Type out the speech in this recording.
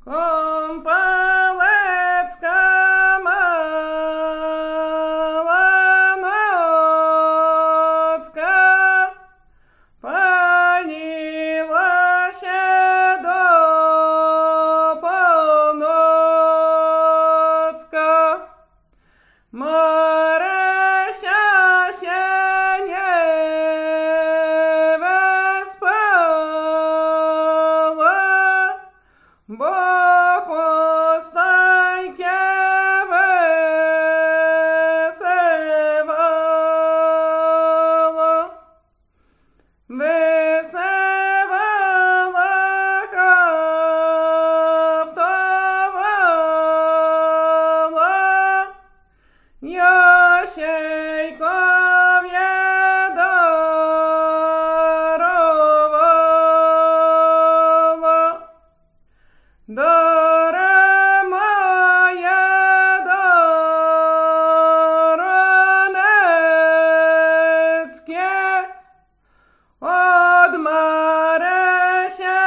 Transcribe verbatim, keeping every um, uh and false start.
Компалецька малоноцька пальніла ще до полноцька. Море ще не веспала, бо хвостайке висевала. Висевала, хафтувала, Ящейков'є дарувала. Даре моє доронецьке, од Мареща